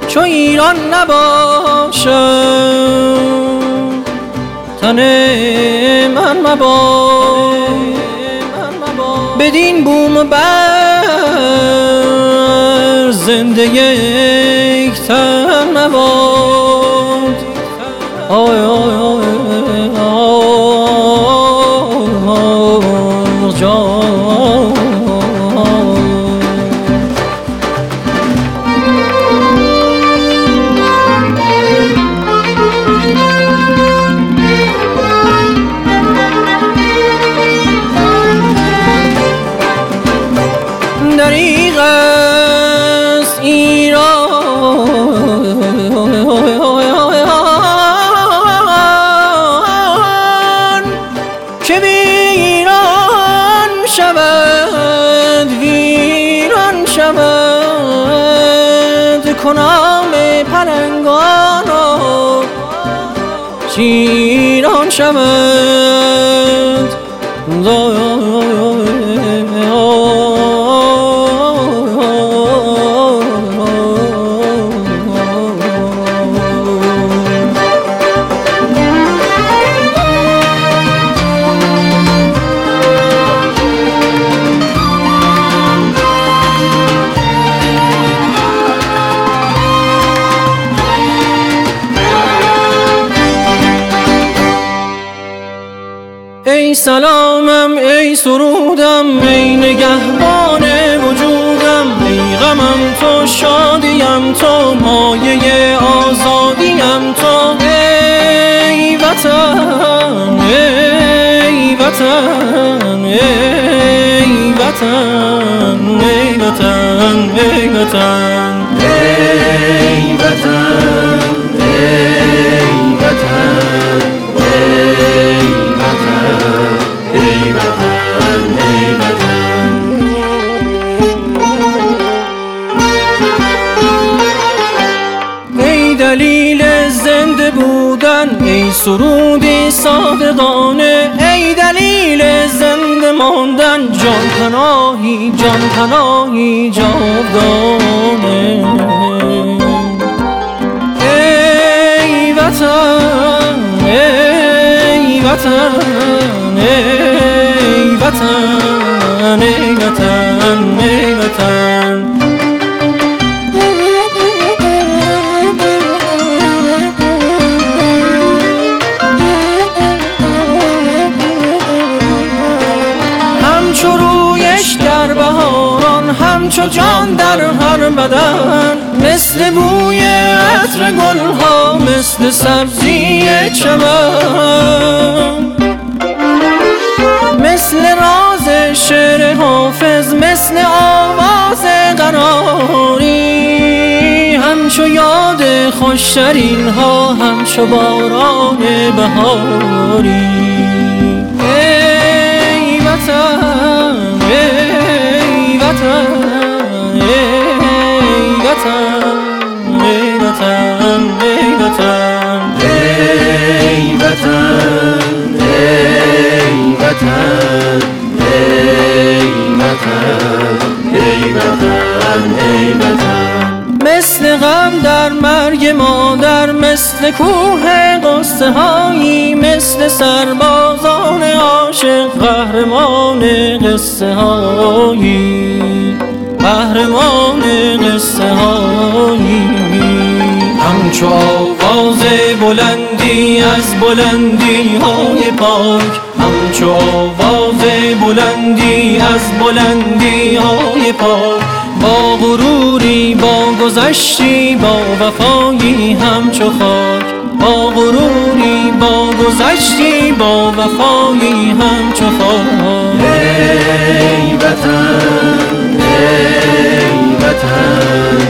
چو ایران نباشد تن من مباد بدین بوم و بر زنده یک تن مباد آی آی آی جان دریغ است ایران که ویران شود ویران شود کنام پلنگان و شیران شود ای سلامم ای سرودم ای نگهبان وجودم ای غمم تو شادیم تو مایه آزادیم تو ای وطن ای وطن ای وطن ای وطن ای وطن ای وطن ای وطن ای دلیل زنده بودن ای سرودی صادقانه ای دلیل زنده ماندن جان پناهی جاودانه ای وطن ای وطن ای وطن ای وطن ای وطن همچو رویش در بهاران همچو جان در هر بدن مثل بوی عطر گلها مثل سبزی چمن مثل راز شعر حافظ مثل آواز قراری همچو یاد خوشترین ها همچو باران بهاری ای وطن ای وطن ای وطن ای وطن ای وطن ای وطن ای وطن ای وطن ای وطن مثل غم در مرگ مادر مثل کوه غصه هایی مثل سربازان عاشق قهرمان قصه هایی قهرمان قصه هایی همچو آواز بلندی از بلندی های پاک همچو آواز بلندی از بلندی های پاک با غروری با گذشتی با وفایی همچو خاک با غروری با گذشتی با وفایی همچو خاک ای وطن ای وطن